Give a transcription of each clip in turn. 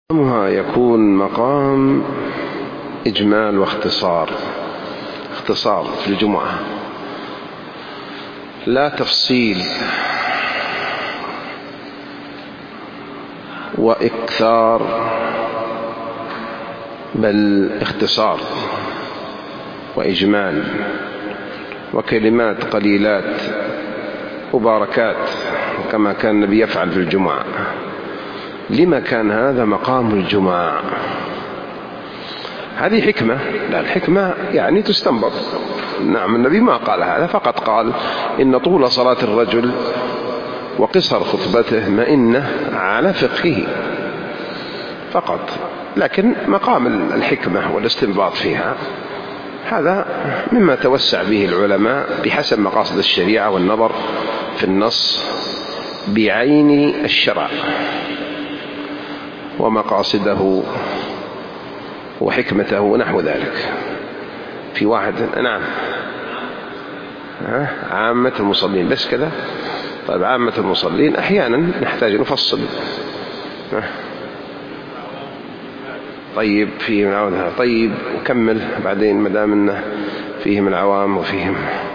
مقامها يكون مقام إجمال واختصار، اختصار في الجمعة، لا تفصيل وإكثار، بل اختصار وإجمال وكلمات قليلات مباركات كما كان النبي يفعل في الجمعة. لما كان هذا مقام الجمعة؟ هذه حكمة، لا الحكمة يعني تستنبط. نعم، النبي ما قال هذا، فقط قال إن طول صلاة الرجل وقصر خطبته مئنة على فقهه فقط، لكن مقام الحكمة والاستنباط فيها هذا مما توسع به العلماء بحسب مقاصد الشريعة والنظر في النص بعين الشرع ومقاصده وحكمته ونحو ذلك. في واحد نعم عامة المصلين بس كذا. طيب عامة المصلين أحيانا نحتاج نفصل. طيب فيهم العوام، طيب وكمل بعدين ما دام انه فيهم العوام وفيهم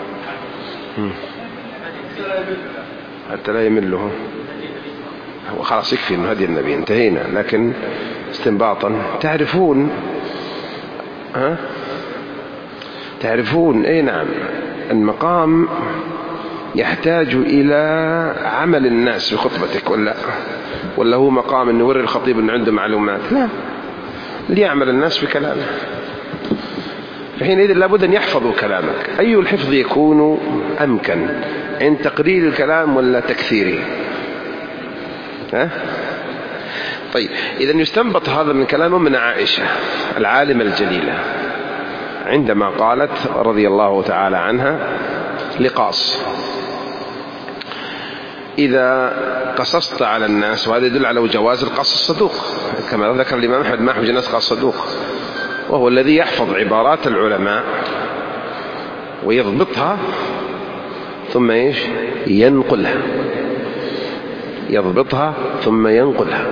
حتى لا يملهم. وخلاص يكفي انه هدي النبي، انتهينا. لكن استنباطا تعرفون اي نعم، المقام يحتاج الى عمل الناس بخطبتك ولا هو مقام انه يوري الخطيب انه عنده معلومات؟ لا، ليعمل الناس بكلامه. حينئذ لابد أن يحفظوا كلامك. أي الحفظ يكون أمكن، عند تقرير الكلام ولا تكثيره؟ طيب إذا يستنبط هذا من كلامه من عائشة العالمة الجليلة عندما قالت رضي الله تعالى عنها لقاص: إذا قصصت على الناس، وهذا يدل على جواز القصص الصدوق كما ذكر الإمام أحمد، ما حج الناس قصص صدوق، وهو الذي يحفظ عبارات العلماء ويضبطها ثم ينقلها، يضبطها ثم ينقلها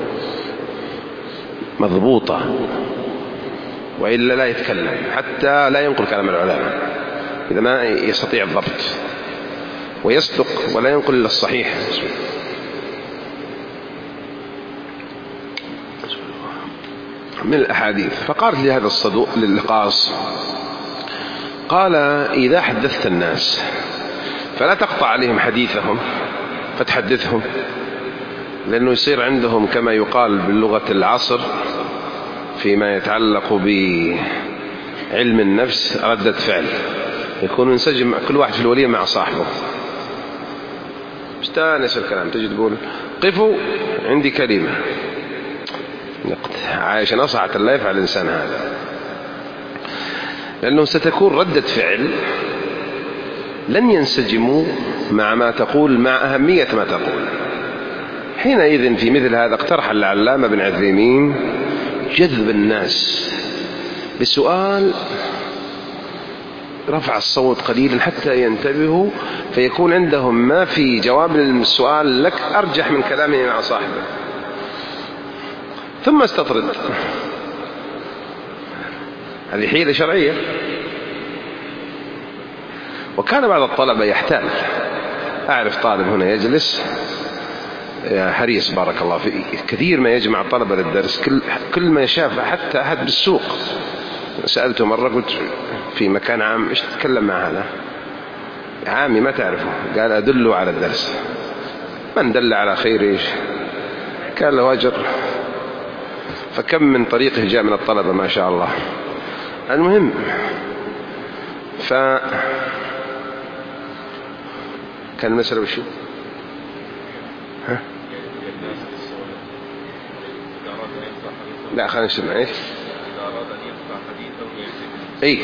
مضبوطة، وإلا لا يتكلم، حتى لا ينقل كلام العلماء إذا ما يستطيع الضبط، ويصدق ولا ينقل إلا الصحيح. من الأحاديث فقالت لهذا الصدوق للقاص، قال: إذا حدثت الناس فلا تقطع عليهم حديثهم فتحدثهم، لأنه يصير عندهم كما يقال باللغة العصر فيما يتعلق بعلم النفس ردة فعل، يكون ينسجم كل واحد في الوليمة مع صاحبه، استانس الكلام، تجي تقول: قفوا عندي كلمة. عايشة نصعة لا يفعل الإنسان هذا، لأنه ستكون ردة فعل لن ينسجموا مع ما تقول، مع أهمية ما تقول. حينئذ في مثل هذا اقترح العلامة بن عثيمين جذب الناس بسؤال، رفع الصوت قليلا حتى ينتبهوا، فيكون عندهم ما في جواب للسؤال لك أرجح من كلامه مع صاحبه، ثم استطرد. هذه حيلة شرعية. وكان بعض الطلبة يحتال، أعرف طالب هنا يجلس حريص بارك الله فيه، كثير ما يجمع الطلبة للدرس، كل ما شاف حتى أحد بالسوق سألته مرة، قلت في مكان عام: إيش تتكلم مع هذا؟ عامي ما تعرفه. قال: أدله على الدرس. من دل على خير إيش؟ قال له أجر. فكم من طريقه جاء من الطلبة ما شاء الله. المهم كان المسألة وشو؟ لا خلينا نسمع إيش؟ أي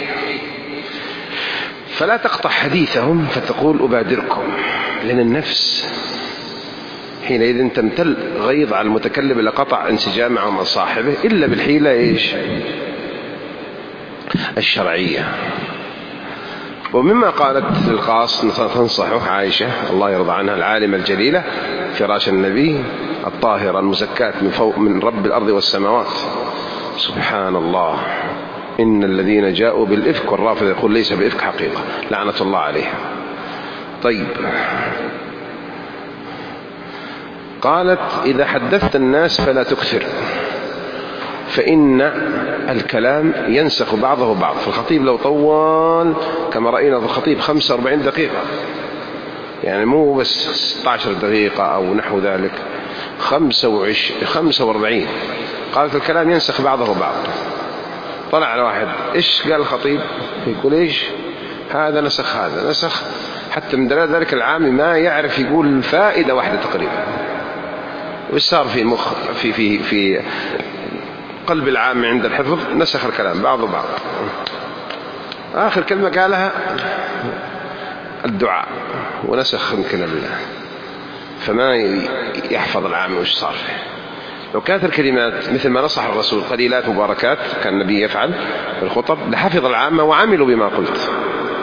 فلا تقطع حديثهم فتقول: أبادركم، لأن النفس حينئذ تمتل غيظ على المتكلم اللي قطع انسجام مع صاحبه إلا بالحيلة الشرعية. ومما قالت للقاص تنصحه عائشة الله يرضى عنها العالمة الجليلة فراش النبي الطاهرة المزكاة من رب الأرض والسماوات. سبحان الله، إن الذين جاءوا بالإفك والرافض يقول ليس بإفك حقيقة، لعنة الله عليه. طيب، قالت إذا حدثت الناس فلا تكثر، فإن الكلام ينسخ بعضه بعض. فالخطيب لو طول كما رأينا في الخطيب 45 دقيقة، يعني مو بس 16 دقيقة أو نحو ذلك، 45، قالت الكلام ينسخ بعضه بعض. طلع على واحد إيش قال الخطيب؟ يقول إيش هذا نسخ هذا نسخ، حتى من دلالة ذلك العام ما يعرف يقول فائدة واحدة تقريبا. وإيش صار في قلب العام عند الحفظ؟ نسخ الكلام بعضه بعض. آخر كلمة قالها الدعاء ونسخ يمكن الله، فما يحفظ العام وإيش صار فيه. لو كانت الكلمات مثل ما نصح الرسول قليلات مباركات كان النبي يفعل في الخطب لحفظ العامة وعملوا بما قلت.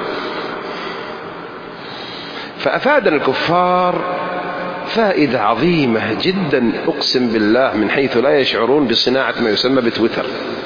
فأفادنا الكفار فائدة عظيمة جدا أقسم بالله من حيث لا يشعرون بصناعة ما يسمى بتويتر.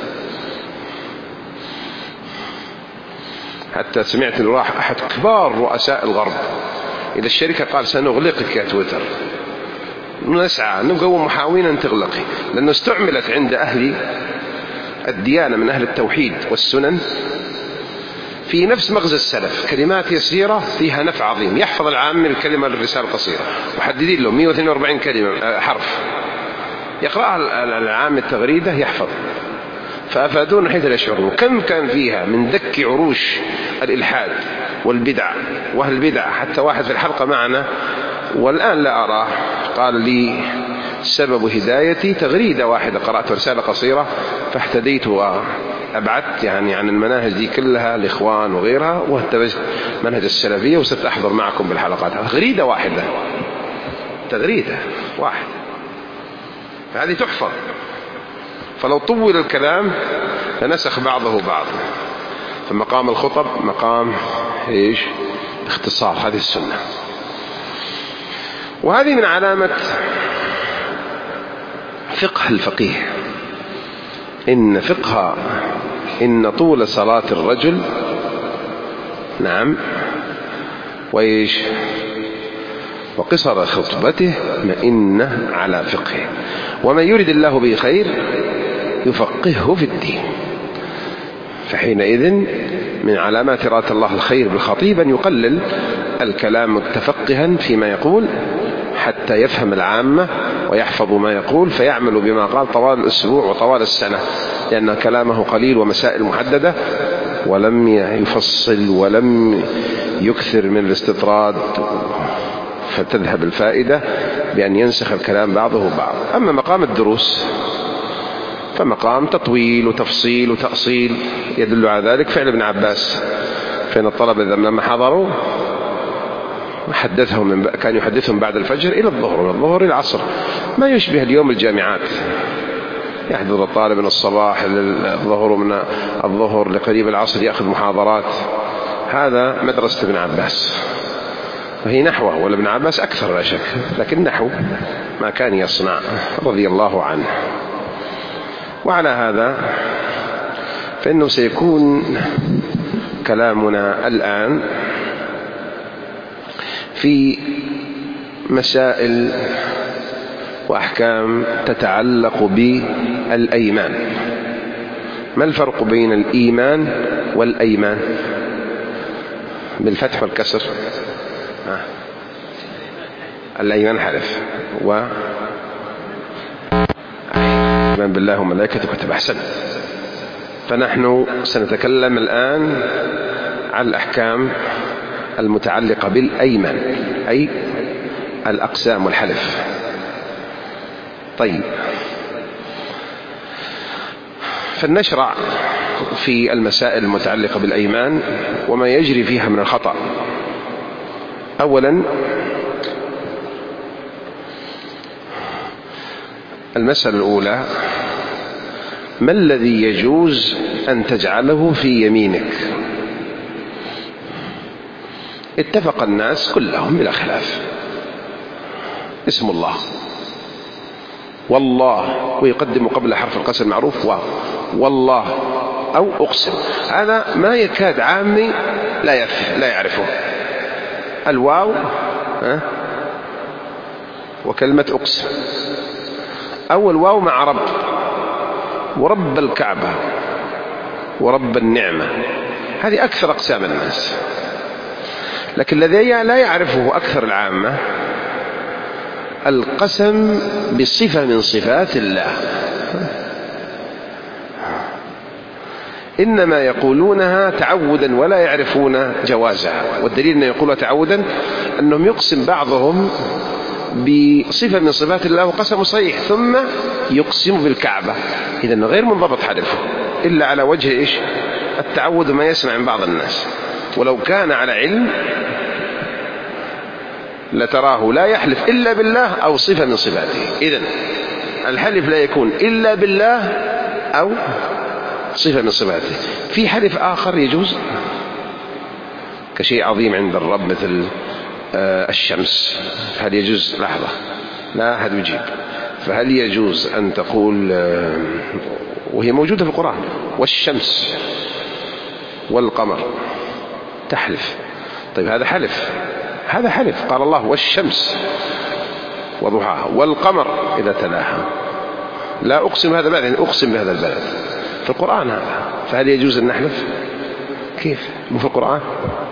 حتى سمعت أن راح أحد كبار رؤساء الغرب إلى الشركة قال سنغلقك يا تويتر، نسعى نقوم محاولين أن تغلقي، لأنه استعملت عند أهل الديانة من أهل التوحيد والسنن في نفس مغزى السلف، كلمات يسيرة فيها نفع عظيم. يحفظ العام الكلمة للرسالة القصيرة، وحددين له 142 كلمة حرف يقرأها العام التغريدة يحفظ. فأفادون حيث لا يشعرون. كم كان فيها من دك عروش الإلحاد والبدع وأهل البدع. حتى واحد في الحلقة معنا والآن لا أراه قال لي سبب هدايتي تغريدة واحدة قرأت رسالة قصيرة فاهتديت وأبعدت يعني عن المناهج دي كلها الإخوان وغيرها واتبعت منهج السلفية وصرت أحضر معكم بالحلقات. تغريدة واحدة، تغريدة واحدة، فهذه تحفظ. فلو طول الكلام لنسخ بعضه بعض. فمقام الخطب مقام إيش؟ اختصار. هذه السنة، وهذه من علامة فقه الفقيه. إن طول صلاة الرجل نعم وإيش وقصر خطبته مئنة على فقهه، ومن يرد الله به خير يفقهه في الدين. فحينئذ من علامات إرادة الله الخير بالخطيب أن يقلل الكلام متفقها فيما يقول حتى يفهم العامة ويحفظ ما يقول فيعمل بما قال طوال الأسبوع وطوال السنة، لأن كلامه قليل ومسائل محددة، ولم يفصل ولم يكثر من الاستطراد، فتذهب الفائدة بأن ينسخ الكلام بعضه بعض. أما مقام الدروس فمقام تطويل وتفصيل وتأصيل، يدل على ذلك فعل ابن عباس، فإن الطلبة لما حضروا كان يحدثهم بعد الفجر إلى الظهر، من الظهر إلى العصر، ما يشبه اليوم الجامعات يحضر الطالب من الصباح للظهر ومن الظهر لقريب العصر يأخذ محاضرات. هذا مدرسة ابن عباس، وهي نحوه، وابن عباس أكثر لا شك، لكن نحو ما كان يصنع رضي الله عنه. وعلى هذا فإنه سيكون كلامنا الآن في مسائل وأحكام تتعلق بالأيمان. ما الفرق بين الإيمان والأيمان؟ بالفتح والكسر. الأيمان حلف، إيمان بالله وملائكته كتب. أحسن. فنحن سنتكلم الآن عن الأحكام المتعلقة بالأيمان، أي الأقسام والحلف. طيب، فلنشرع في المسائل المتعلقة بالأيمان وما يجري فيها من الخطأ. أولا، المسألة الأولى: ما الذي يجوز أن تجعله في يمينك؟ اتفق الناس كلهم بلا خلاف اسم الله والله، ويقدم قبل حرف القسم المعروف واو، والله أو أقسم. هذا ما يكاد عامي لا يعرفه، الواو وكلمة أقسم، أو الواو مع رب، ورب الكعبة ورب النعمة، هذه أكثر أقسام الناس. لكن الذي لا يعرفه أكثر العامة القسم بصفة من صفات الله، إنما يقولونها تعودا ولا يعرفون جوازها. والدليل أنه يقولها تعودا أنهم يقسم بعضهم بصفة من صفات الله وقسم صحيح، ثم يقسم بالكعبة، إذن غير منضبط حلفه إلا على وجه التعود ما يسمع من بعض الناس. ولو كان على علم لتراه لا يحلف إلا بالله أو صفة من صفاته. إذن الحلف لا يكون إلا بالله أو صفة من صفاته. في حلف آخر يجوز كشيء عظيم عند الرب مثل الشمس، هل يجوز؟ لحظة، لا أحد يجيب. فهل يجوز أن تقول وهي موجودة في القرآن والشمس والقمر تحلف؟ طيب هذا حلف، قال الله والشمس وضحاها والقمر إذا تلاها، لا أقسم هذا البلد، أقسم بهذا البلد في القرآن هذا. فهل يجوز أن نحلف؟ كيف مو في القرآن؟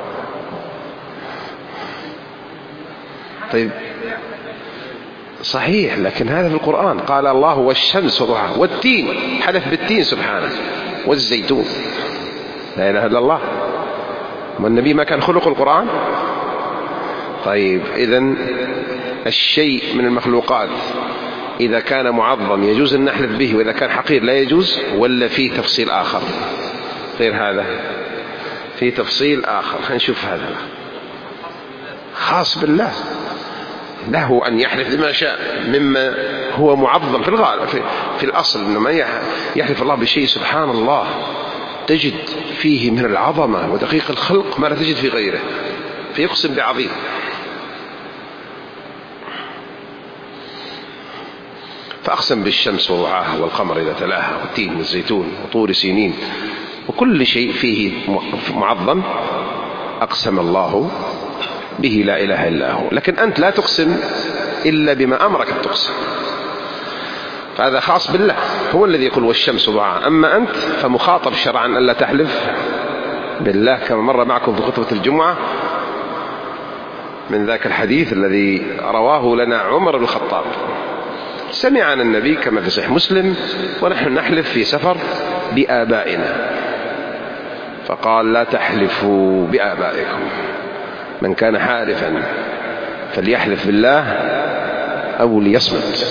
طيب صحيح، لكن هذا في القرآن، قال الله والشمس وضحاها والتين، حلف بالتين سبحانه، والزيتون، لا إله إلا الله. والنبي ما كان خلق القرآن. طيب إذن الشيء من المخلوقات إذا كان معظم يجوز أن نحلف به، وإذا كان حقير لا يجوز، ولا فيه تفصيل آخر غير هذا؟ فيه تفصيل آخر، خلينا نشوف هذا خاص بالله، له أن يحلف بما شاء مما هو معظم في الغالب في الأصل، إنه ما يحلف الله بشيء سبحان الله تجد فيه من العظمة ودقيق الخلق ما لا تجد في غيره، فيقسم بعظيم. فأقسم بالشمس وضحاها والقمر إذا تلاها والتين والزيتون وطور سينين، وكل شيء فيه معظم أقسم الله به لا إله إلا هو. لكن أنت لا تقسم إلا بما أمرك أن تقسم، فهذا خاص بالله، هو الذي يقول والشمس وضحاها. أما أنت فمخاطب شرعا ألا تحلف بالله، كما مر معكم في خطبة الجمعة من ذاك الحديث الذي رواه لنا عمر بن الخطاب، سمع عن النبي كما في صحيح مسلم ونحن نحلف في سفر بآبائنا، فقال لا تحلفوا بآبائكم، من كان حالفا فليحلف بالله أو ليصمت،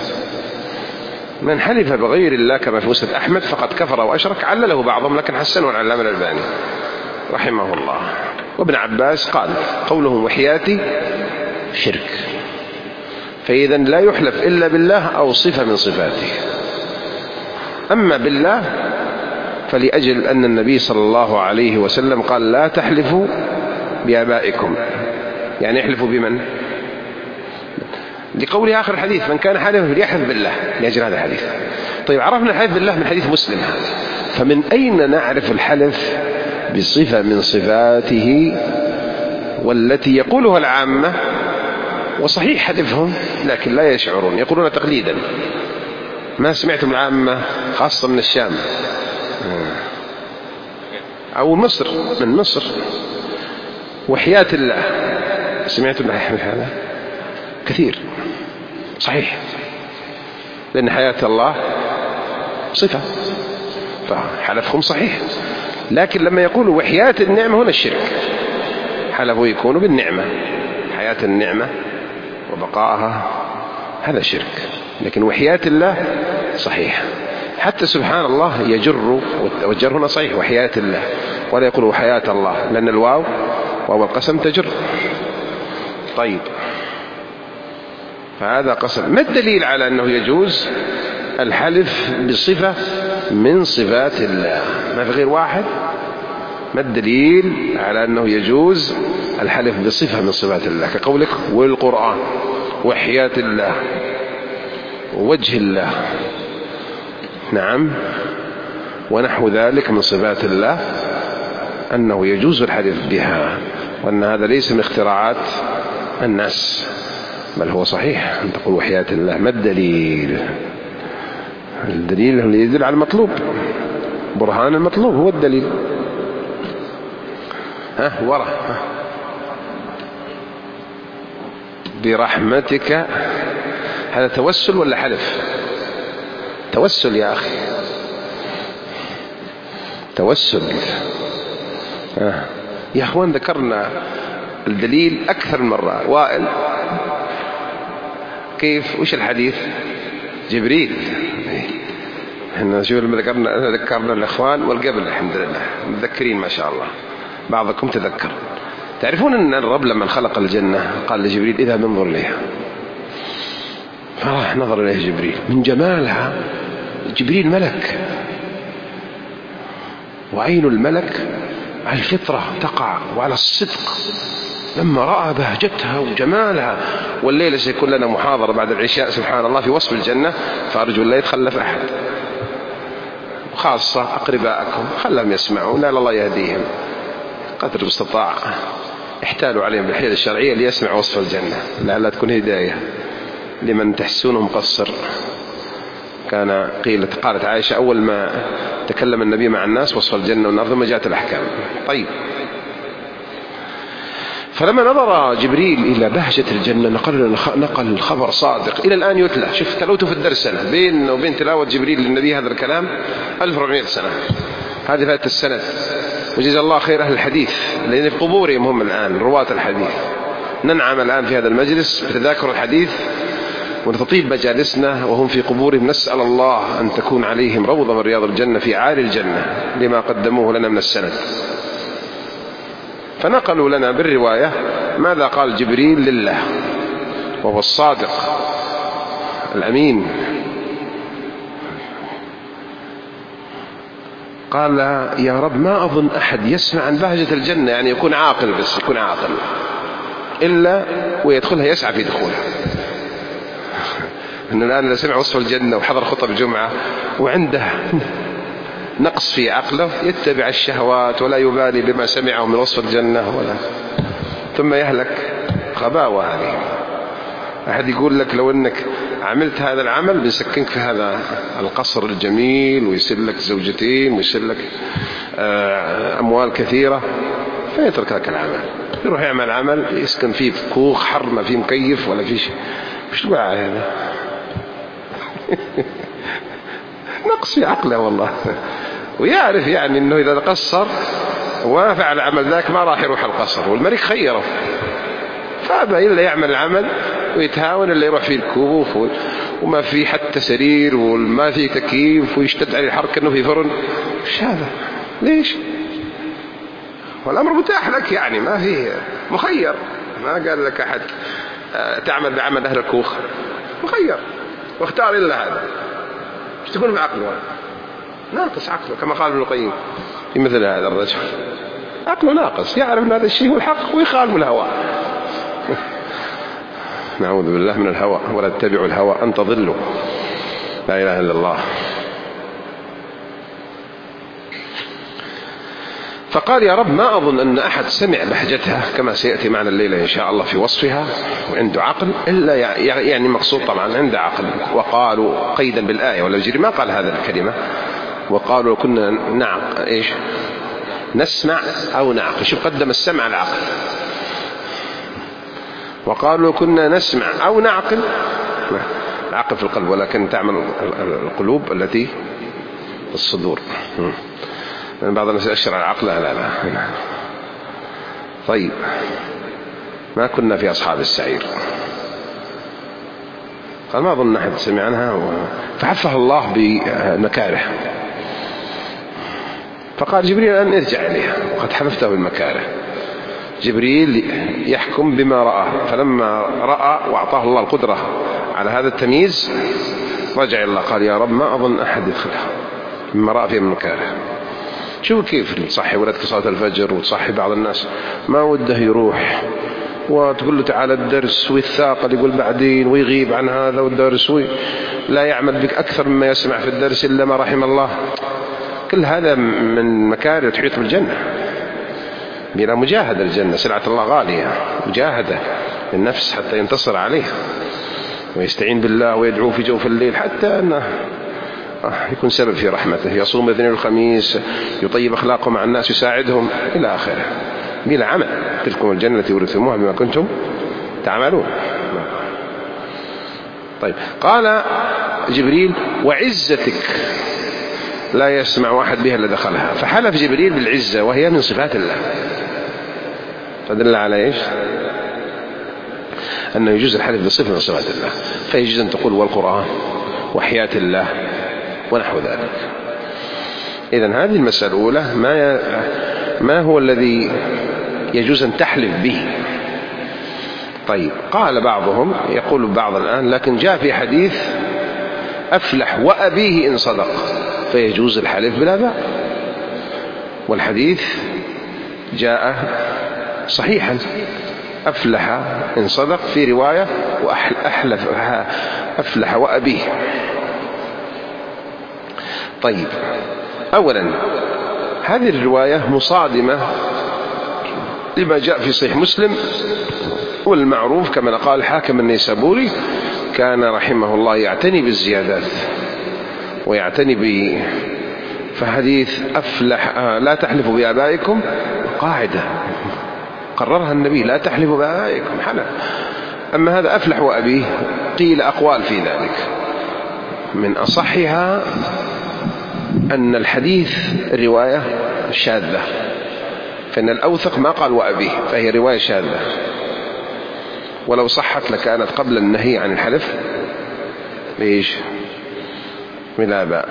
من حلف بغير الله كما في مسند أحمد فقد كفر وأشرك. علله بعضهم لكن حسنه العلامة الألباني رحمه الله. وابن عباس قال قولهم وحياتي شرك. فإذا لا يحلف إلا بالله أو صفة من صفاته. أما بالله فلأجل أن النبي صلى الله عليه وسلم قال لا تحلفوا بآبائكم، يعني يحلفوا بمن؟ لقوله آخر الحديث من كان حالفا فليحلف بالله، لأجل هذا الحديث. طيب عرفنا الحلف بالله من حديث مسلم هذا، فمن أين نعرف الحلف بصفة من صفاته والتي يقولها العامة وصحيح حلفهم لكن لا يشعرون، يقولون تقليدا؟ ما سمعتم العامة خاصة من الشام أو مصر، من مصر وحياة الله، سمعتم هذا كثير صحيح، لأن حياة الله صفة فحلفهم صحيح. لكن لما يقولوا وحياة النعمة هنا الشرك، حلفوا يكونوا بالنعمة، حياة النعمة وبقائها هذا شرك، لكن وحياة الله صحيح. حتى سبحان الله يجر، والجر هنا صحيح وحياة الله، ولا يقول وحياة الله لأن الواو وهو القسم تجر. طيب فهذا قسم. ما الدليل على أنه يجوز الحلف بصفة من صفات الله؟ ما في غير واحد. ما الدليل على أنه يجوز الحلف بصفة من صفات الله كقولك والقرآن وحياة الله ووجه الله، نعم، ونحو ذلك من صفات الله، أنه يجوز الحلف بها، وأن هذا ليس من اختراعات الناس، بل هو صحيح أن تقول وحياة الله. ما الدليل؟ الدليل اللي يدل على المطلوب، برهان المطلوب هو الدليل. ورا برحمتك، هذا توسل ولا حلف؟ توسل يا أخي، توسل. يا أخوان ذكرنا الدليل أكثر من مرة. وائل كيف؟ وش الحديث؟ جبريل. احنا شوف لما ذكرنا الإخوان والقبل، الحمد لله متذكرين ما شاء الله، بعضكم تذكر. تعرفون أن الرب لما خلق الجنة قال لجبريل اذهب انظر إليها، فراح نظر إليه جبريل من جمالها. جبريل ملك، وعين الملك على الفطرة تقع وعلى الصدق. لما رأى بهجتها وجمالها، والليلة سيكون لنا محاضرة بعد العشاء سبحان الله في وصف الجنة، فأرجو لا يتخلف أحد، خاصة أقرباءكم خلهم يسمعوا، لا الله يهديهم قدر المستطاع، احتالوا عليهم بالحيلة الشرعية ليسمع وصف الجنة لعلها تكون هداية لمن تحسونه مقصر. قالت عائشة أول ما تكلم النبي مع الناس وصف الجنة والنار ثم جاءت الأحكام. طيب، فلما نظر جبريل إلى بهجة الجنة نقل الخبر صادق إلى الآن يتلى. شوف تلوته في الدرس سنة، بين وبين تلاوة جبريل للنبي هذا الكلام 1400 سنة، هذه فاتت السنة. وجزا الله خير أهل الحديث لأن في قبورهم هم الآن رواة الحديث. ننعم الآن في هذا المجلس بتذاكر الحديث ونتطيب مجالسنا وهم في قبورهم، نسأل الله أن تكون عليهم روضة من رياض الجنة في عالي الجنة لما قدموه لنا من السند. فنقلوا لنا بالرواية ماذا قال جبريل لله وهو الصادق الأمين. قال يا رب ما أظن أحد يسمع عن بهجة الجنة، يعني يكون عاقل، بس يكون عاقل، إلا ويدخلها يسعى في دخولها. إن الآن إذا سمع وصف الجنة وحضر خطب جمعة وعنده نقص في عقله يتبع الشهوات ولا يبالي بما سمعه من وصف الجنة ثم يهلك. غباوة هذه. أحد يقول لك لو أنك عملت هذا العمل بنسكنك في هذا القصر الجميل ويصير لك زوجتين ويصير لك أموال كثيرة، فيترك لك العمل، يروح يعمل عمل يسكن فيه في كوخ حر ما فيه مكيف ولا فيه شيء. مش الوعي هذا؟ نقص في عقله والله. ويعرف يعني أنه إذا قصر وفعل عمل ذاك ما راح يروح القصر، والملك خيره فأبى إلا يعمل العمل ويتهاون اللي يروح فيه الكوخ وما فيه حتى سرير وما فيه تكييف ويشتد عليه الحر كأنه في فرن. مش هذا؟ ليش؟ والأمر متاح لك، يعني ما فيه مخير. ما قال لك أحد تعمل بعمل أهل الكوخ، مخير واختار إلا هذا. مش تكون بعقله؟ ناقص عقله كما قال ابن القيم في مثل هذا الرجل، عقله ناقص، يعرف أن هذا الشيء هو الحق ويخالف الهوى. نعوذ بالله من الهوى، ولا تتبعوا الهوى أن تضلوا. لا إله إلا الله. فقال يا رب ما أظن أن أحد سمع بهجتها كما سيأتي معنا الليلة إن شاء الله في وصفها وعنده عقل، إلا يعني مقصود طبعا عنده عقل. وقالوا قيدا بالآية ولا يجري ما قال هذا الكلمة، وقالوا كنا نسمع أو نعقل. شوف قدم السمع على العقل. وقالوا كنا نسمع أو نعقل، العقل في القلب ولكن تعمل القلوب التي في الصدور. من بعض الناس يأشر على العقل، لا. طيب ما كنا في أصحاب السعير. قال ما أظن أحد سمع عنها، فعفها الله بمكاره. فقال جبريل أن ارجع إليها وقد حلفته بالمكاره. جبريل يحكم بما رأى، فلما رأى وأعطاه الله القدرة على هذا التمييز رجع الله قال يا رب ما أظن أحد يدخلها مما رأى فيها من مكاره. شوف كيف تصحي ولدك صلاة الفجر وتصحي بعض الناس ما وده يروح، وتقول له تعال الدرس ويتثاقل يقول بعدين ويغيب عن هذا والدرس لا يعمل بك أكثر مما يسمع في الدرس إلا ما رحم الله. كل هذا من مكاره تحيط بالجنة. بلا مجاهدة الجنة سلعة الله غالية، مجاهدة للنفس حتى ينتصر عليها ويستعين بالله ويدعو في جوف الليل حتى أنه يكون سبب في رحمته، يصوم الاثنين والخميس، يطيب أخلاقه مع الناس، يساعدهم إلى آخره بلا عمل. تلكم الجنة التي ورثتموها بما كنتم تعملون. طيب قال جبريل وعزتك لا يسمع واحد بها إلا دخلها، فحلف جبريل بالعزة وهي من صفات الله، فدل على إيش؟ أنه يجوز الحلف بصفة من صفات الله، فيجوز أن تقول والقرآن وحياة الله ونحو ذلك. إذن هذه المسألة الأولى ما هو الذي يجوز أن تحلف به. طيب قال بعضهم يقول بعض الآن لكن جاء في حديث أفلح وأبيه إن صدق، فيجوز الحلف بالآباء، والحديث جاء صحيحا أفلح إن صدق، في رواية أفلح وأبيه. طيب أولا هذه الرواية مصادمة لما جاء في صحيح مسلم، والمعروف كما قال الحاكم النيسابوري كان رحمه الله يعتني بالزيادات ويعتني فحديث أفلح لا تحلفوا بآبائكم قاعدة قررها النبي، لا تحلفوا بآبائكم حلف. أما هذا أفلح وأبيه قيل أقوال في ذلك، من أصحها أن الحديث رواية شاذة، فإن الأوثق ما قال وأبيه، فهي رواية شاذة، ولو صحت لكانت قبل النهي عن الحلف ليش بالآباء.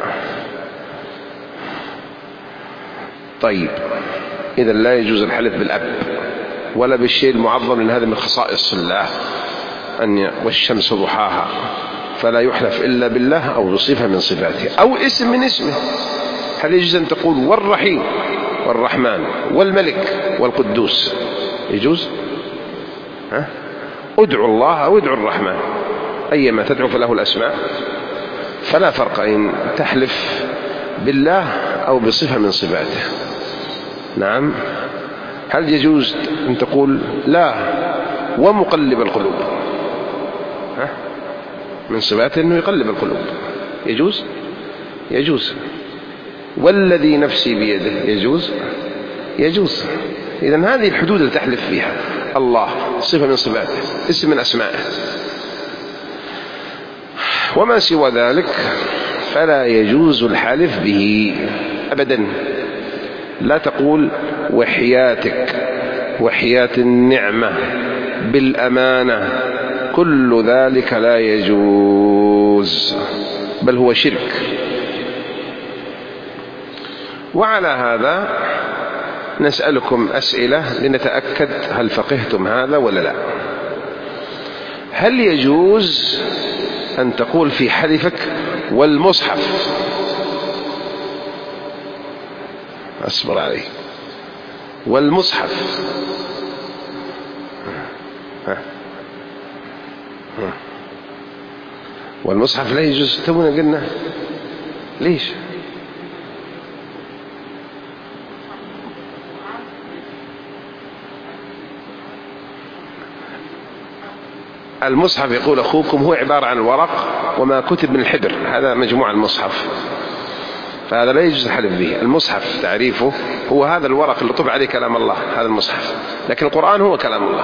طيب إذا لا يجوز الحلف بالأب ولا بالشيء المعظم، لأن هذا من خصائص الله والشمس ضحاها، فلا يحلف إلا بالله أو بصفة من صفاته أو اسم من اسمه. هل يجوز أن تقول والرحيم والرحمن والملك والقدوس؟ يجوز؟ ادعوا الله أو ادعوا الرحمن، أيما تدعو فله الأسماء، فلا فرق إن تحلف بالله أو بصفة من صفاته. نعم. هل يجوز أن تقول لا ومقلب القلوب؟ من صفاته أنه يقلب القلوب، يجوز؟ يجوز. والذي نفسي بيده يجوز؟ يجوز. إذن هذه الحدود اللي تحلف فيها الله، صفة من صفاته، اسم من أسمائه. وما سوى ذلك فلا يجوز الحلف به أبدا. لا تقول وحياتك وحياة النعمة بالأمانة، كل ذلك لا يجوز، بل هو شرك. وعلى هذا نسألكم أسئلة لنتأكد هل فقهتم هذا ولا لا. هل يجوز أن تقول في حلفك والمصحف؟ أصبر عليه. والمصحف والمصحف لا يجوز. تونا قلنا ليش؟ المصحف يقول أخوكم هو عبارة عن الورق وما كتب من الحبر، هذا مجموع المصحف، فهذا لا يجوز الحلف به. المصحف تعريفه هو هذا الورق اللي طبع عليه كلام الله، هذا المصحف، لكن القرآن هو كلام الله.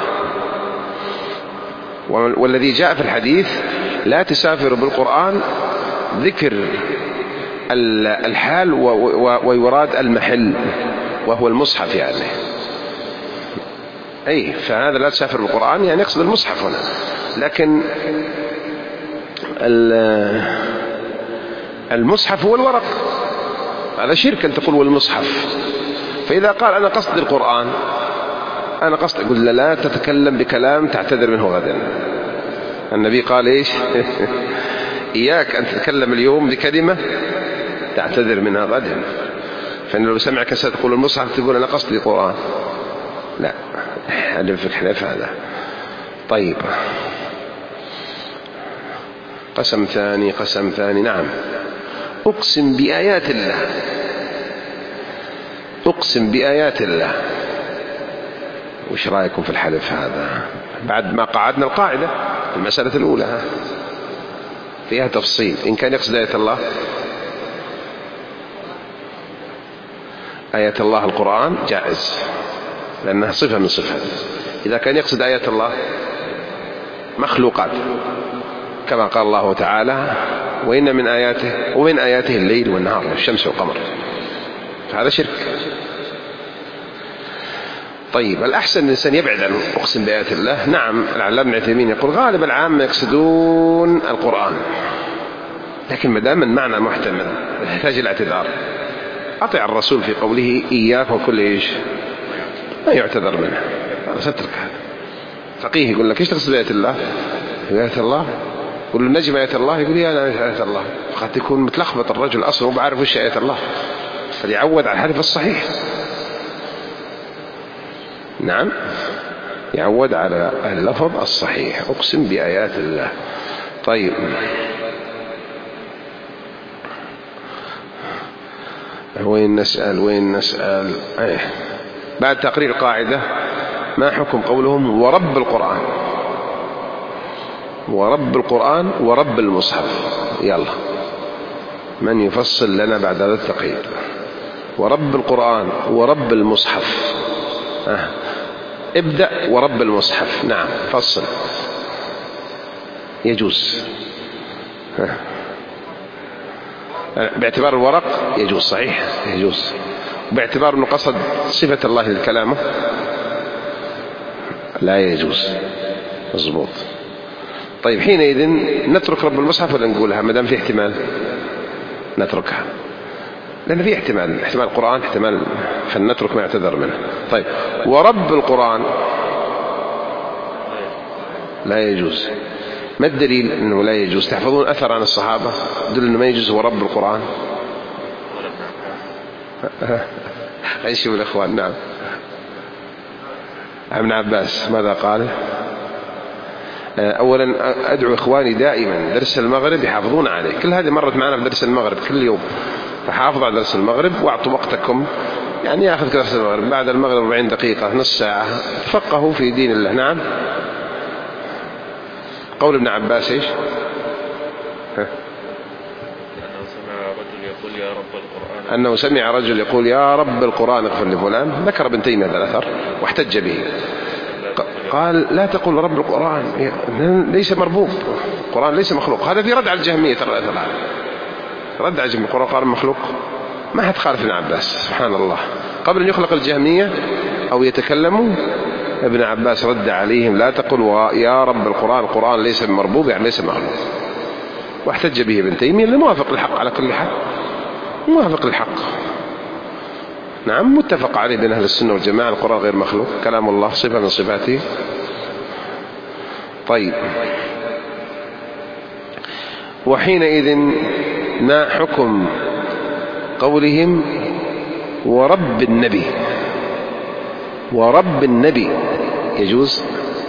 والذي جاء في الحديث لا تسافر بالقرآن ذكر الحال ويراد المحل وهو المصحف يعني. أي فهذا لا تسافر بالقرآن يعني يقصد المصحف هنا، لكن المصحف هو الورق، هذا شرك أن تقول والمصحف. فإذا قال أنا قصد القرآن، أنا قصد، أقول لا تتكلم بكلام تعتذر منه غدا. النبي قال إيش؟ إياك أن تتكلم اليوم بكلمة تعتذر منها غدا. فإن لو سمع كسر تقول المصحف تقول أنا قصدي قرآن، لا، حلف الحلف هذا. طيب قسم ثاني. نعم، أقسم بآيات الله، أقسم بآيات الله. وش رأيكم في الحلف هذا بعد ما قعدنا القاعدة؟ المسألة الأولى فيها تفصيل. إن كان يقصد آية الله، آية الله القرآن جائز لأنها صفة من صفات. إذا كان يقصد آية الله مخلوقات كما قال الله تعالى وإن من آياته الليل والنهار والشمس والقمر، هذا شرك. طيب الأحسن الإنسان يبعد عن أقسم بآيات الله. نعم، العلامة ابن عثيمين يقول غالب العامة يقصدون القرآن، لكن ما دام المعنى محتمل يحتاج الاعتذار. أطع الرسول في قوله إياك وكل إيش ما يعتذر منه، هذا سترك. هذا فقيه يقول لك إيش تقصد بآيات الله؟ آيات الله، يقول له نجم آيات الله، يقول يا أنا آيات الله. قد يكون متلخبط الرجل أصلا وبعرف وش آيات الله، فليعود على الحلف الصحيح. نعم، يعود على اللفظ الصحيح، أقسم بآيات الله. طيب وين نسأل بعد تقرير القاعدة ما حكم قولهم ورب القرآن ورب المصحف؟ يلا من يفصل لنا بعد هذا التقرير؟ ورب القرآن ورب المصحف. ابدأ ورب المصحف. نعم فصل. يجوز باعتبار الورق يجوز، صحيح يجوز. باعتبار أنه قصد صفة الله لكلامه لا يجوز. مضبوط. طيب حينئذ نترك رب المصحف ولا نقولها؟ ما دام في احتمال نتركها، لأن في احتمال القرآن احتمال، فلنترك ما يعتذر منه. طيب ورب القرآن لا يجوز. ما الدليل أنه لا يجوز؟ تحفظون أثر عن الصحابة دل أنه ما يجوز ورب القرآن؟ نشوف الإخوان. نعم، ابن عباس ماذا قال؟ أولا أدعو إخواني دائما درس المغرب يحافظون عليه، كل هذه مرت معنا في درس المغرب كل يوم، فحافظوا على درس المغرب واعطوا وقتكم، يعني يأخذ درس المغرب بعد المغرب 40 دقيقة نص ساعة تفقهوا في دين الله. نعم. قول ابن عباس إيش؟ أنه سمع رجل يقول يا رب القرآن اغفر لفلان. ذكر ابن تيمية هذا الأثر واحتج به، قال لا تقول رب القرآن ليس مربوب، القرآن ليس مخلوق. هذا في رد على الجهمية، رد على الجهمية. القرآن مخلوق، ما حد خالف ابن عباس سبحان الله. قبل أن يخلق الجهمية أو يتكلموا ابن عباس رد عليهم لا تقول يا رب القرآن ليس مربوب يعني ليس مخلوق، واحتج به ابن تيمية اللي موافق للحق على كل حال، موافق للحق. نعم، متفق عليه بين أهل السنة والجماعة، القرآن غير مخلوق، كلام الله صفة من صفاته. طيب وحينئذ ما حكم قولهم ورب النبي؟ ورب النبي يجوز؟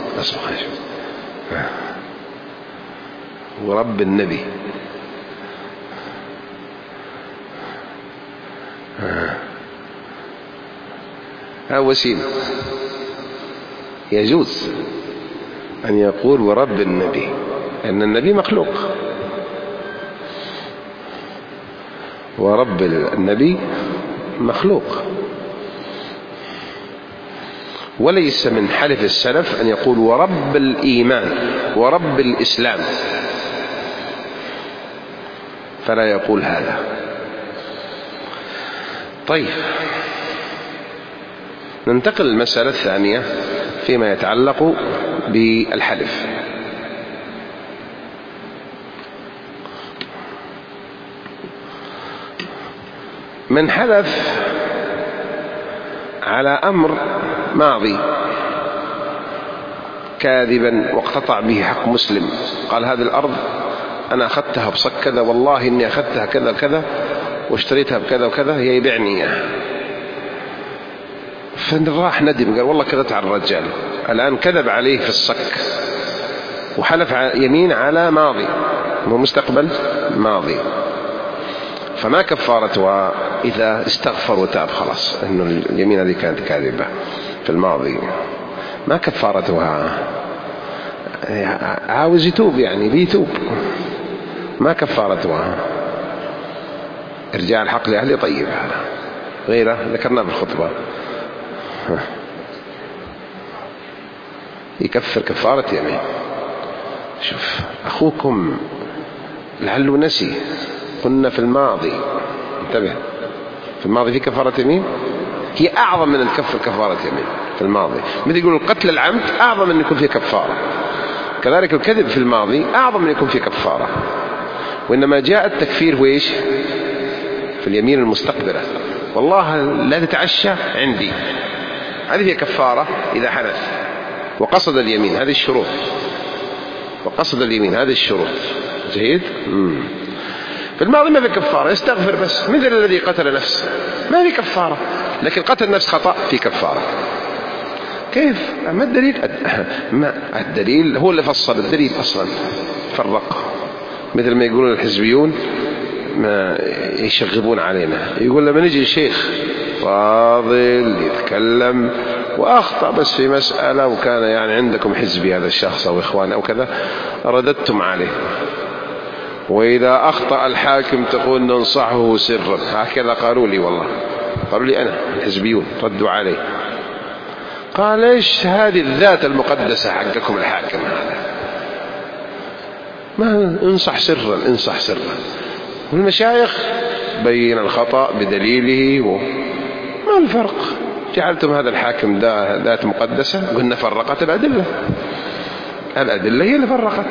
ورب النبي وسيم يجوز أن يقول ورب النبي، أن النبي مخلوق، ورب النبي مخلوق. وليس من حلف السلف أن يقول ورب الإيمان ورب الإسلام، فلا يقول هذا. طيب ننتقل للمسألة الثانية فيما يتعلق بالحلف. من حلف على أمر ماضي كاذبا واقتطع به حق مسلم، قال هذه الأرض أنا أخذتها بصك كذا، والله إني أخذتها كذا كذا، واشتريتها بكذا وكذا، هي يبيعني إياها. فراح ندم قال والله كذبت على الرجال. الآن كذب عليه في الصك وحلف يمين على ماضي ومستقبل ماضي، فما كفارتها إذا استغفر وتاب؟ خلاص إنه اليمين هذه كانت كاذبة في الماضي، ما كفارتها. عاوز يتوب يعني بيتوب، ما كفارتها. إرجاع الحق لأهله طيب، هذا غيره ذكرناه بالخطبة. يكفر كفارة يمين. شوف أخوكم لعله نسي، قلنا في الماضي، انتبه، في الماضي في كفارة يمين هي أعظم من الكفر كفارة يمين في الماضي. مثل يقول القتل العمد أعظم من يكون فيه كفارة، كذلك الكذب في الماضي أعظم من يكون فيه كفارة. وإنما جاء التكفير وإيش؟ في اليمين المستقبلة، والله لا تتعشى عندي، هذه هي كفارة إذا حدث وقصد اليمين، هذه الشروط، وقصد اليمين هذه الشروط. جيد. في الماضي ما في كفارة، يستغفر بس، مثل الذي قتل نفسه ما في كفارة، لكن قتل نفس خطأ في كفارة. كيف؟ ما الدليل؟ ما الدليل هو اللي فصل، الدليل أصلا فرق. مثل ما يقولون الحزبيون ما يشغبون علينا، يقول لما نجي شيخ فاضل يتكلم وأخطأ بس في مسألة، وكان يعني عندكم حزبي هذا الشخص أو إخوان أو كذا، رددتم عليه، وإذا أخطأ الحاكم تقول ننصحه سرا. هكذا قالوا لي، والله قالوا لي أنا الحزبيون ردوا عليه، قال إيش هذه الذات المقدسة حقكم الحاكم هذا، ما انصح سرا، انصح سرا. والمشايخ بين الخطأ بدليله ما الفرق؟ جعلتم هذا الحاكم ذات مقدسة، قلنا فرقت الأدلة، الأدلة هي اللي فرقت.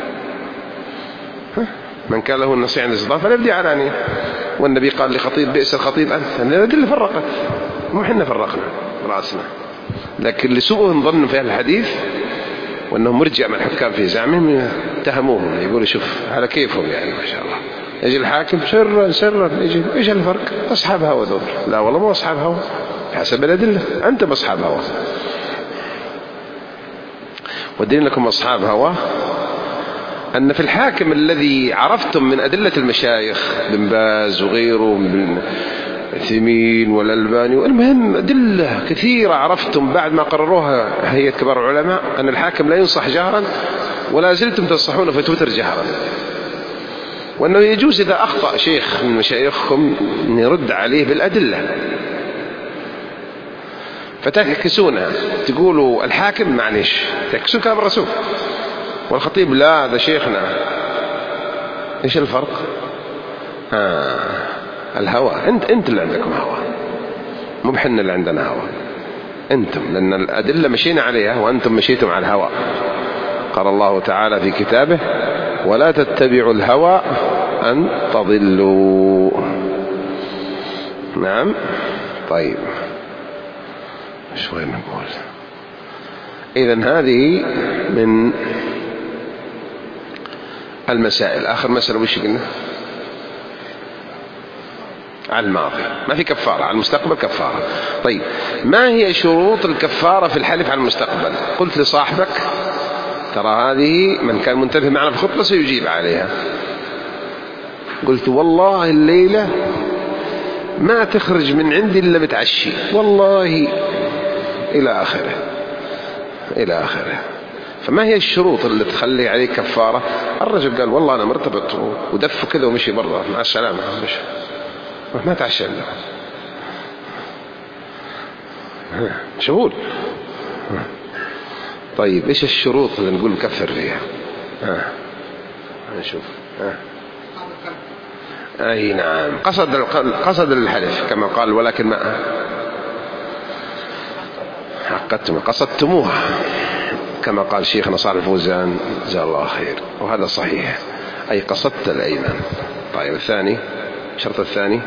من كان له النصيحة عند الاستضافة فلا يبدي علانية، والنبي قال لخطيب بئس الخطيب أنت، الأدلة فرقت، مو حنا فرقنا رأسنا. لكن لسوء ظن في أهل الحديث وأنهم مرجع من الحكام في زعمهم اتهموهم، يقولوا شوف على كيفهم يعني ما شاء الله، يجي الحاكم سرا يجي، ايش الفرق؟ أصحاب هوى دول. لا والله مو أصحاب هوى، حسب الأدلة أنتم أصحاب هوى، والدين لكم أصحاب هوى أن في الحاكم الذي عرفتم من أدلة المشايخ بن باز وغيره من عثيمين والألباني، والمهم أدلة كثيرة عرفتم بعد ما قرروها هيئة كبار العلماء أن الحاكم لا ينصح جهرا، ولا زلتم تنصحونه في تويتر جهرا، وأنه يجوز إذا أخطأ شيخ من مشايخكم أن يرد عليه بالأدلة، فتعكسونها، تقولوا الحاكم معلش، تعكسون كلام الرسول، والخطيب لا هذا شيخنا. ايش الفرق؟ الهوى. انت اللي عندكم هوى، مو بحنا اللي عندنا هوى، انتم، لان الادله مشينا عليها وانتم مشيتم على الهوى. قال الله تعالى في كتابه ولا تتبعوا الهوى ان تضلوا. نعم. طيب شوي نقول اذن هذه من المسائل. آخر مسألة وش قلنا؟ على الماضي ما في كفارة، على المستقبل كفارة. طيب ما هي شروط الكفارة في الحلف على المستقبل؟ قلت لصاحبك ترى هذه من كان منتبه معنا في الخطبة سيجيب عليها. قلت والله الليلة ما تخرج من عندي إلا متعشي، والله إلى آخره إلى آخره. فما هي الشروط اللي تخلي عليه كفارة؟ الرجل قال والله أنا مرتبط ودف كذا ومشي برا مع السلامة، ما تعشى له شغول. طيب إيش الشروط اللي نقول كفر فيها؟ نشوف. أي نعم، قصد الحلف كما قال ولكن ما عقدتم قصدتموها كما قال شيخنا صالح الفوزان جزاه الله خير، وهذا صحيح، أي قصدت الأيمان. طيب الثاني، الشرط الثاني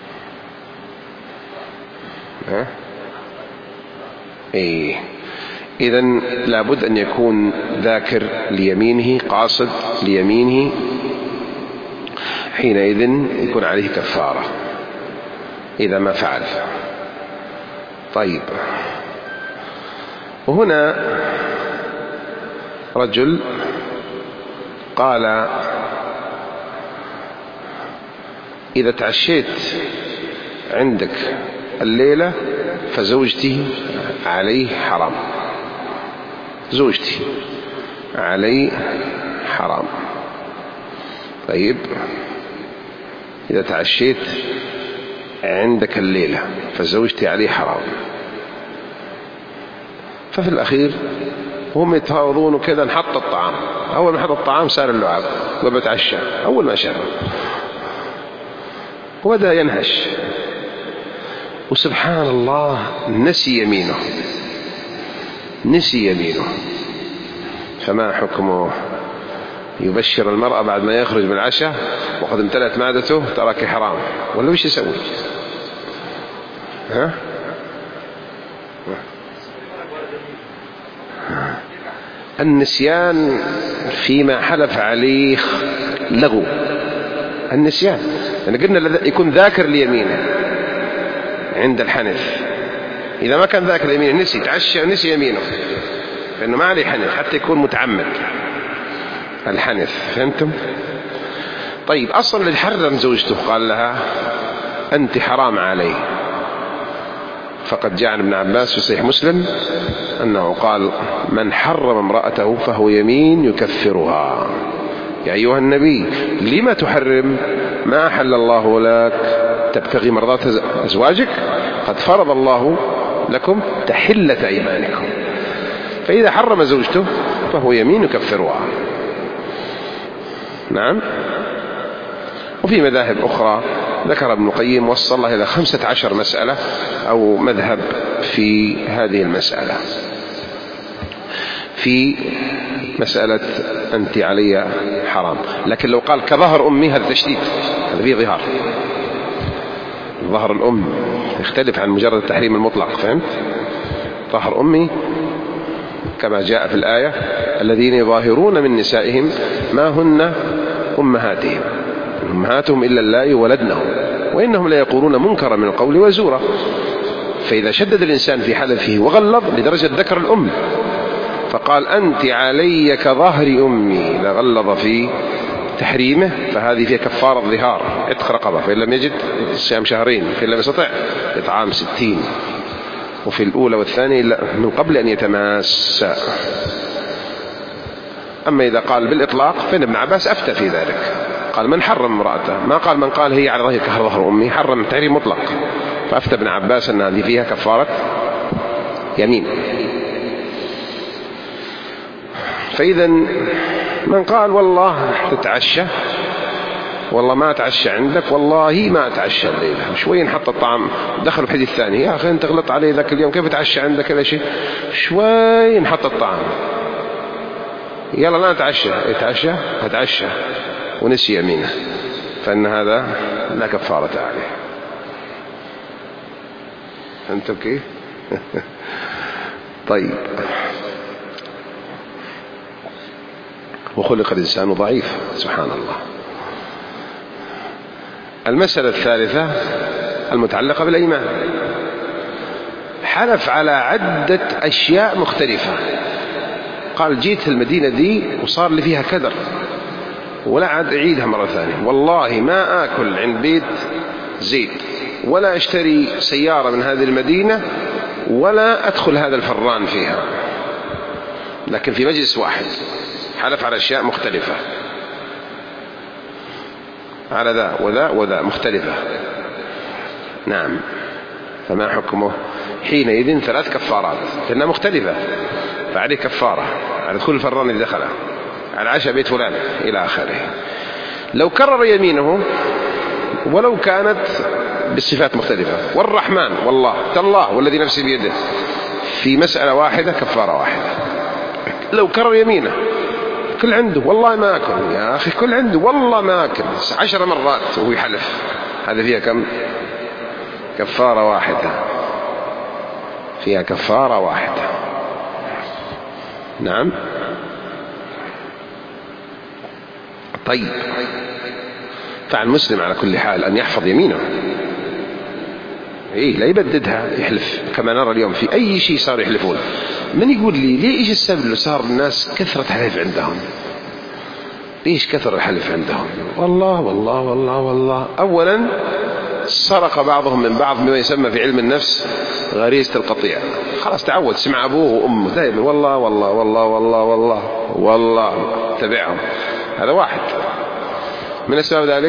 إيه إذن لابد أن يكون ذاكر ليمينه، قاصد ليمينه، حينئذ يكون عليه كفارة إذا ما فعل. طيب، وهنا رجل قال: إذا تعشيت عندك الليلة فزوجتي عليه حرام، زوجتي عليه حرام. طيب، إذا تعشيت عندك الليلة فزوجتي عليه حرام. ففي الأخير هم يتفاوضون وكذا، نحط الطعام. أول ما حط الطعام صار اللعاب وبتعشى. أول ما شاف وبدأ ينهش، وسبحان الله نسي يمينه، نسي يمينه. فما حكمه؟ يبشر المرأة بعد ما يخرج بالعشاء وقد امتلأت معدته تراك حرام، ولا وش يسوي؟ النسيان فيما حلف عليه لغو. النسيان يعني قلنا يكون ذاكر ليمينه عند الحنث. إذا ما كان ذاكر ليمينه، نسي، تعشى ونسي يمينه، فإنه ما عليه حنث حتى يكون متعمد الحنث. فهمتم؟ طيب، أصلا اللي حرم زوجته قال لها أنت حرام علي، فقد جاء عن ابن عباس في صحيح مسلم أنه قال: من حرم امرأته فهو يمين يكفرها. يا أيها النبي لما تحرم ما أحل الله لك تبتغي مرضات أزواجك؟ قد فرض الله لكم تحلة أيمانكم. فإذا حرم زوجته فهو يمين يكفرها. نعم. وفي مذاهب أخرى ذكر ابن القيم وصلها إلى 15 مسألة أو مذهب في هذه المسألة، في مسألة أنت علي حرام. لكن لو قال كظهر أمي هذا تشديد، هذا فيه ظهار. ظهر الأم يختلف عن مجرد التحريم المطلق. فهمت؟ ظهر أمي كما جاء في الآية: الذين يظاهرون من نسائهم ما هن أمهاتهم أمهاتهم إلا اللائي ولدنهم وإنهم لا يقولون منكرا من القول وزورا. فإذا شدد الإنسان في حلفه وغلظ لدرجة ذكر الأم فقال أنت علي كظهر أمي، لغلظ في تحريمه، فهذه فيها كفارة ظهار، عتق رقبة، فإن لم يجد صيام شهرين، فإن لم يستطع إطعام 60. وفي الأولى والثانية من قبل أن يتماس. أما إذا قال بالإطلاق فإن ابن عباس أفتى في ذلك، قال من حرم امرأته، ما قال من قال هي على ظهر أمي، حرم تحريم مطلق. فأفتى ابن عباس أن هذه فيها كفارة يمين. فإذا من قال والله تتعشى، والله ما أتعشى عندك، والله ما أتعشى الليلة، شوي نحط الطعام، دخلوا الحديث الثاني: يا أخي أنت غلط علي ذاك اليوم، كيف أتعشى عندك هذا شيء؟ شوي نحط الطعام، يلا لا نتعشى، يتعشى أتعشى ونسي يمينه، فإن هذا لا كفارة عليه. أنتم كيف؟ طيب. وخلق الإنسان ضعيف، سبحان الله. المسألة الثالثة المتعلقة بالأيمان. حلف على عدة أشياء مختلفة، قال جيت المدينة دي وصار لي فيها كدر ولا عاد أعيدها مرة ثانية، والله ما آكل عند بيت زيد، ولا أشتري سيارة من هذه المدينة، ولا أدخل هذا الفران فيها. لكن في مجلس واحد حلف على أشياء مختلفة، على ذا وذا وذا مختلفة. نعم. فما حكمه؟ حينئذ 3 كفارات لأنها مختلفة، فعليه كفارة على كل فران اللي دخله، على عشاء بيت فلان إلى آخره. لو كرر يمينه ولو كانت بالصفات مختلفة، والرحمن والله تالله والذي نفسي بيده، في مسألة واحدة كفارة واحدة. لو كرر يمينه كل عنده والله ما أكل، يا أخي كل عنده والله ما أكل 10 مرات وهو يحلف، هذا فيها كم؟ كفارة واحدة، فيها كفارة واحدة. نعم. طيب، فالمسلم على كل حال أن يحفظ يمينه، لا يبددها، يحلف كما نرى اليوم في أي شيء صار يحلفون. من يقول لي ليه إيش السبب اللي صار الناس كثرة حلف عندهم؟ ليش كثر الحلف عندهم؟ والله والله والله والله. أولا سرق بعضهم من بعض بما يسمى في علم النفس غريزة القطيع. خلاص تعود، سمع أبوه وأمه دائما والله والله والله والله والله والله، تبعهم. هذا واحد من أسباب ذلك.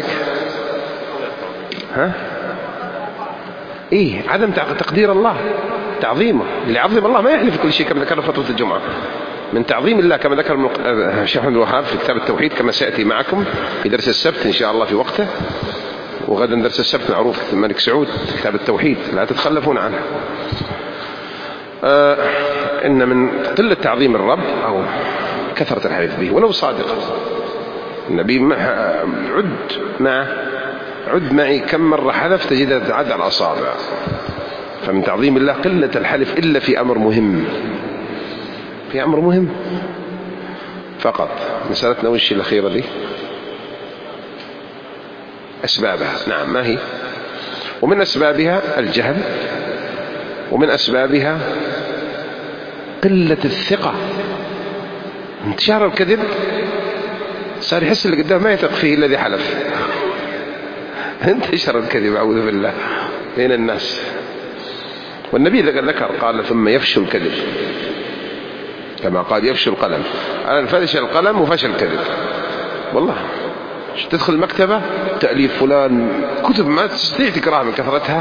عدم تقدير الله، تعظيمه. اللي يعظم الله ما يحلف كل شيء كما ذكرنا في خطبة الجمعة. من تعظيم الله كما ذكر الشيخ محمد الوهاب في كتاب التوحيد، كما سيأتي معكم في درس السبت إن شاء الله في وقته، وغدا درس السبت معروف في الملك سعود كتاب التوحيد، لا تتخلفون عنه. إن من قلة تعظيم الرب أو كثرة الحديث به ولو صادق. النبي عد معي كم مرة حلف تجدها تعد على الأصابع. فمن تعظيم الله قلة الحلف إلا في أمر مهم، في أمر مهم فقط. مسألتنا وش الأخيرة دي؟ أسبابها. نعم، ما هي؟ ومن أسبابها الجهل، ومن أسبابها قلة الثقة، انتشار الكذب. صار يحس اللي قدام ما يثق فيه الذي حلف. انتشر الكذب أعوذ بالله بين الناس. والنبي ذكر قال ثم يفشل الكذب، كما قال يفشل القلم. الآن فشل القلم وفشل الكذب. والله تدخل المكتبة تأليف فلان كتب ما تستطيع تقراها من كثرتها،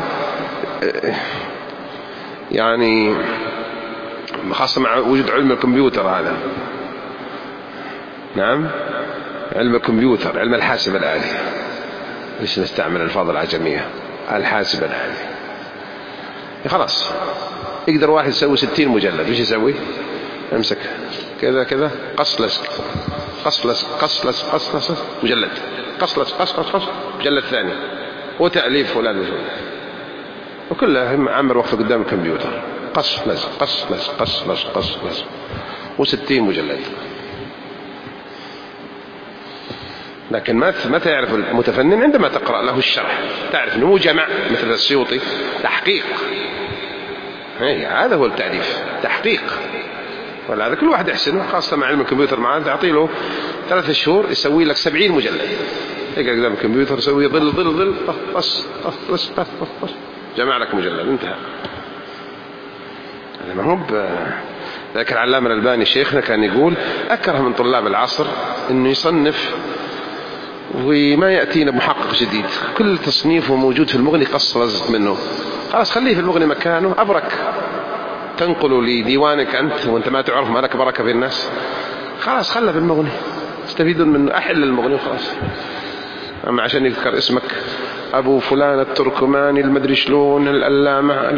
يعني خاصة مع وجود علم الكمبيوتر هذا. نعم، علم الكمبيوتر، علم الحاسب الآلي. ليش نستعمل الألفاظ العجمية؟ الحاسب الآلي. خلاص يقدر واحد يسوي 60 مجلد. وش يسوي؟ امسك كذا كذا، قصلس قصلس قصلس قصلس مجلد، قصلس قصلس قصلس مجلد ثاني، وتأليف فلان وفلان، وكله عمر وقفه قدام الكمبيوتر، قصلس قصلس قصلس قصلس، و60 مجلد. لكن متى يعرف المتفنن؟ عندما تقرأ له الشرح تعرف أنه جمع مثل السيوطي تحقيق. هذا هو التعريف، تحقيق. وهذا كل واحد يحسنه، خاصة مع علم الكمبيوتر. معاه تعطي له 3 شهور يسوي لك 70 مجلد. يقعد قدام الكمبيوتر يسوي ظل بس جمع لك مجلد، انتهى. هذا ما هو ذاك العلامة الألباني شيخنا كان يقول أكره من طلاب العصر إنه يصنف وما يأتينا محقق جديد، كل تصنيفه موجود في المغني قص لزق منه. خلاص خليه في المغني مكانه، أبرك تنقل لديوانك أنت وأنت ما تعرف، ما لك بركة في الناس. خلاص خله في المغني، استفيدون منه، أحل المغني وخلاص. أما عشان يذكر اسمك أبو فلان التركماني المدري شلون الألامة،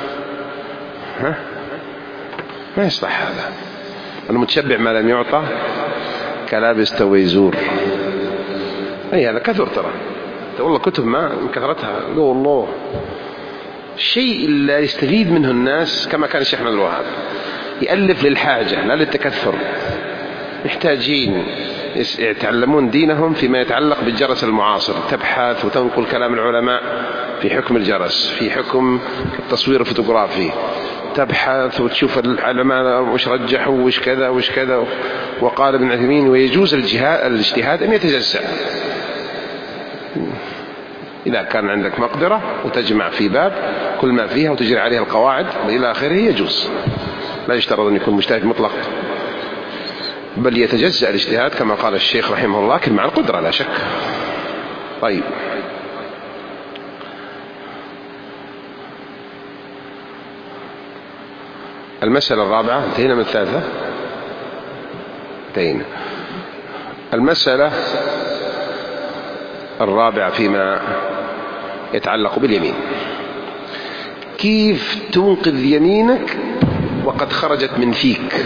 ما يصلح هذا. المتشبع ما لم يعطى كلابس تويزور. هذا كثر ترى والله، كتب ما من كثرتها لو الله شيء لا يستفيد منه الناس. كما كان الشيخ محمد الوهاب يألف للحاجة لا للتكثر. محتاجين يتعلمون دينهم فيما يتعلق بالجرس المعاصر، تبحث وتنقل كلام العلماء في حكم الجرس، في حكم التصوير الفوتوغرافي، تبحث وتشوف العلماء وش رجحوا وش كذا وش كذا. وقال ابن عثيمين ويجوز الاجتهاد أن يتجزأ إذا كان عندك مقدرة وتجمع في باب كل ما فيها وتجري عليها القواعد إلى آخره، يجوز. لا يشترط أن يكون مجتهد مطلق، بل يتجزأ الاجتهاد كما قال الشيخ رحمه الله، لكن مع القدرة لا شك. طيب، المسألة الرابعة، انتهينا من الثالثة، انتهينا. المسألة الرابعة فيما يتعلق باليمين، كيف تنقذ يمينك وقد خرجت من فيك.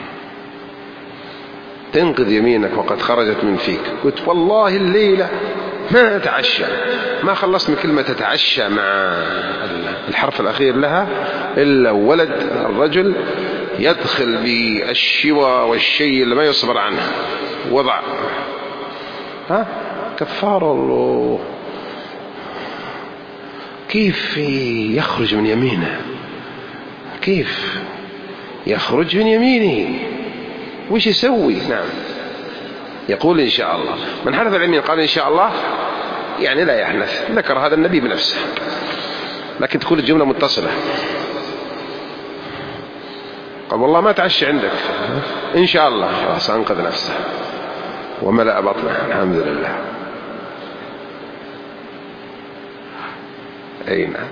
تنقذ يمينك وقد خرجت من فيك. قلت والله الليلة ما نتعشى، ما خلصت من كلمة تتعشى مع الحرف الأخير لها إلا ولد الرجل يدخل بالشوى والشيء اللي ما يصبر عنه وضع كفار الله. كيف يخرج من يمينه؟ كيف يخرج من يمينه؟ وش يسوي؟ نعم، يقول إن شاء الله. من حلف اليمين قال إن شاء الله يعني لا يحنث، ذكر هذا النبي بنفسه، لكن تكون الجملة متصلة. قال والله ما تعشى عندك، إن شاء الله، خلاص أنقذ نفسه وملأ بطنه، الحمد لله. أي نعم.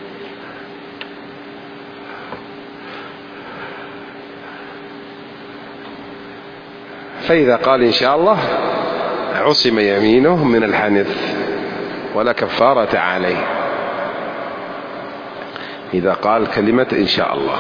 فإذا قال إن شاء الله عصم يمينه من الحنث ولا كفارة عليه إذا قال كلمة إن شاء الله.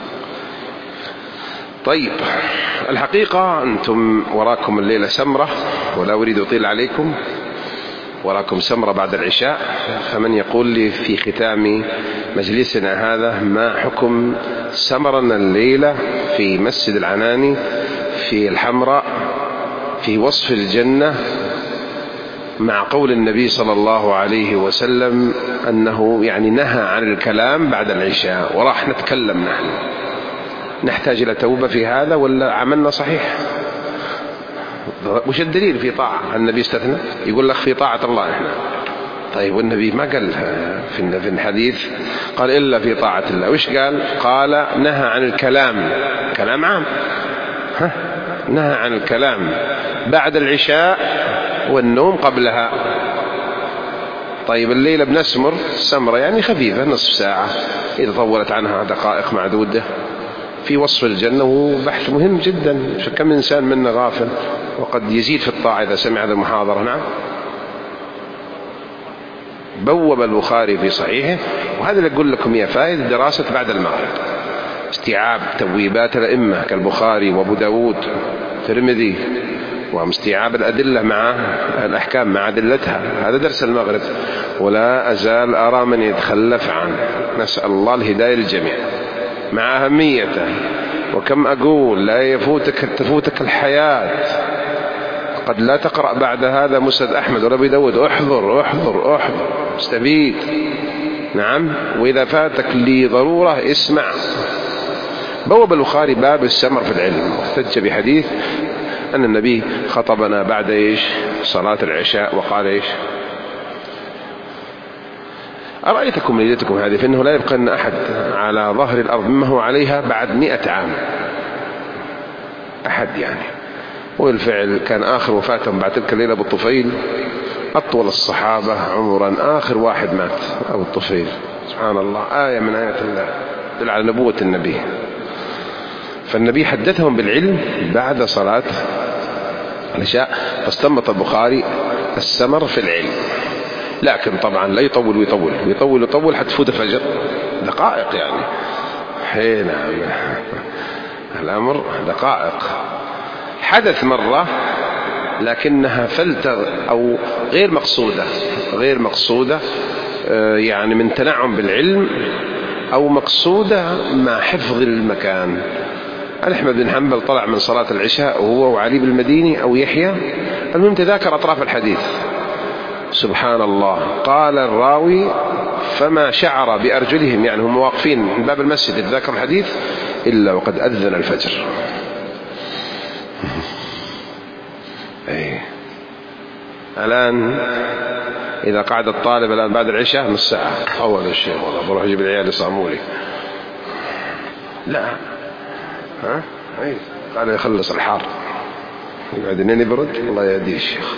طيب، الحقيقة أنتم وراكم الليلة سمرة، ولا أريد أطيل عليكم، وراكم سمرة بعد العشاء. فمن يقول لي في ختام مجلسنا هذا ما حكم سمرنا الليلة في مسجد العناني في الحمراء في وصف الجنة، مع قول النبي صلى الله عليه وسلم أنه يعني نهى عن الكلام بعد العشاء، وراح نتكلم نحن. نحتاج إلى توبة في هذا ولا عملنا صحيح؟ وش الدليل في طاعة؟ النبي استثنى، يقول لك في طاعة الله إحنا. طيب، والنبي ما قال في الحديث قال إلا في طاعة الله، وش قال؟ قال نهى عن الكلام، كلام عام، نهى عن الكلام بعد العشاء والنوم قبلها. طيب، الليلة بنسمر سمرة يعني خفيفة نصف ساعة، إذا طولت عنها دقائق معدودة، في وصف الجنة، وبحث مهم جدا. فكم إنسان منا غافل، وقد يزيد في الطاعة إذا سمع هذه المحاضرة. نعم، بوب البخاري في صحيحه، وهذا اللي أقول لكم يا فائدة دراسة بعد المغرب، استيعاب تويبات الأئمة كالبخاري وابو داود الترمذي، واستيعاب الأدلة مع الأحكام مع أدلتها. هذا درس المغرب، ولا أزال أرى من يتخلف عنه. نسأل الله الهداية للجميع مع أهميته. وكم أقول لا تفوتك الحياة، قد لا تقرأ بعد هذا مسند أحمد ولا أبي داود، احضر احضر احضر، استفيد. نعم، وإذا فاتك لضرورة اسمع. بوب البخاري باب السمر في العلم، واحتج بحديث أن النبي خطبنا بعد صلاة العشاء وقال أرأيتكم ليلتكم هذه، فإنه لا يبقى أن أحد على ظهر الأرض مما هو عليها بعد 100 عام، أحد يعني. والفعل كان آخر وفاتهم بعد تلك الليلة أبو الطفيل، أطول الصحابة عمرا آخر واحد مات أبو الطفيل. سبحان الله، آية من آيات الله تدل على نبوة النبي. فالنبي حدثهم بالعلم بعد صلاة العشاء، فاستنبط البخاري السمر في العلم. لكن طبعا لا يطول ويطول ويطول ويطول حتى تفوت الفجر، دقائق يعني. حين الأمر دقائق. حدث مرة لكنها فلتة أو غير مقصودة يعني من تنعم بالعلم، أو مقصودة مع حفظ المكان. أحمد بن حنبل طلع من صلاة العشاء وهو وعلي بن المديني أو يحيى، المهم تذاكر أطراف الحديث. سبحان الله، قال الراوي فما شعر بأرجلهم، يعني هم واقفين من باب المسجد يتذاكر الحديث، إلا وقد أذن الفجر. الآن إذا قعد الطالب الآن بعد العشاء نص ساعة، أول الشيء والله بروح أجيب العيال يصاموا لي، لا قال يخلص الحار يقعد إنني برد، الله يهديه الشيخ.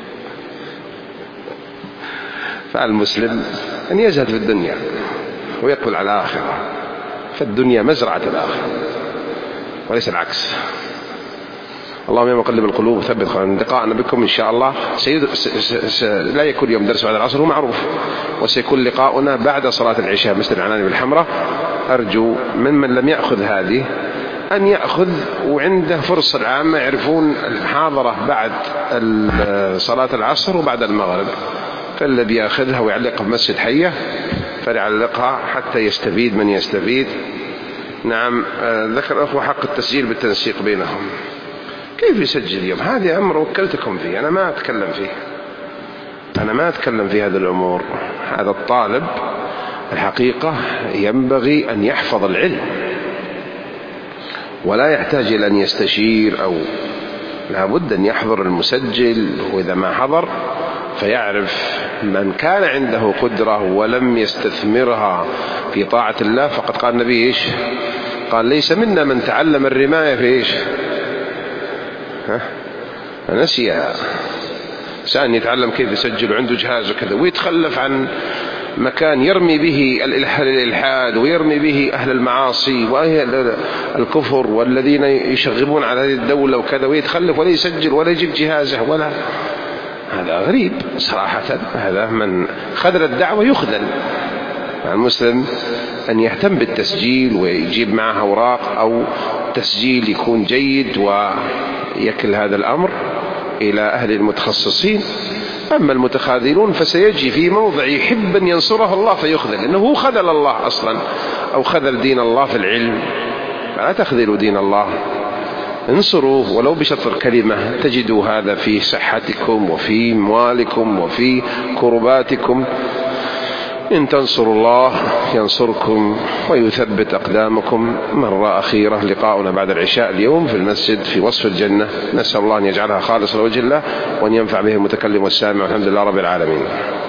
فالمسلم أن يزهد في الدنيا ويقبل على الآخرة، فالدنيا مزرعة الآخرة وليس العكس. اللهم يا مقلب القلوب ثبت قلوبنا. لقاءنا بكم إن شاء الله لا يكون يوم درس بعد العصر، هو معروف، وسيكون لقاؤنا بعد صلاة العشاء مسجد العناني بالحمراء. أرجو ممن لم يأخذ هذه أن يأخذ وعنده فرصة العامة يعرفون المحاضرة بعد صلاة العصر وبعد المغرب، فالذي يأخذها ويعلقها في مسجد حية فليعلقها حتى يستفيد من يستفيد. نعم. ذكر الأخوة حق التسجيل بالتنسيق بينهم. كيف يسجل اليوم؟ هذا أمر وكلتكم فيه، أنا ما أتكلم في هذه الأمور. هذا الطالب الحقيقة ينبغي أن يحفظ العلم ولا يحتاج إلى أن يستشير، أو لا بد أن يحضر المسجل، وإذا ما حضر فيعرف. من كان عنده قدرة ولم يستثمرها في طاعة الله فقد قال النبي إيش؟ قال ليس منا من تعلم الرماية في إيش؟ نسيها. سأن يتعلم كيف يسجل عنده جهاز وكذا ويتخلف عن مكان يرمي به الإلحاد ويرمي به أهل المعاصي وأهل الكفر والذين يشغبون على هذه الدولة وكذا، ويتخلف ولا يسجل ولا يجيب جهازه ولا. هذا غريب صراحة. هذا من خذل الدعوة يخذل. المسلم أن يهتم بالتسجيل ويجيب معه أوراق أو تسجيل يكون جيد، ويكل هذا الأمر إلى أهل المتخصصين. أما المتخاذلون فسيجي في موضع يحب أن ينصره الله فيخذل، لأنه هو خذل الله أصلا أو خذل دين الله في العلم. فلا تخذلوا دين الله، انصروه ولو بشطر كلمة. تجدوا هذا في صحتكم وفي أموالكم وفي كرباتكم. إن تنصروا الله ينصركم ويثبت أقدامكم. مرة أخيرة، لقاؤنا بعد العشاء اليوم في المسجد في وصف الجنة، نسأل الله أن يجعلها خالصة لوجه الله وأن ينفع به المتكلم والسامع، والحمد لله رب العالمين.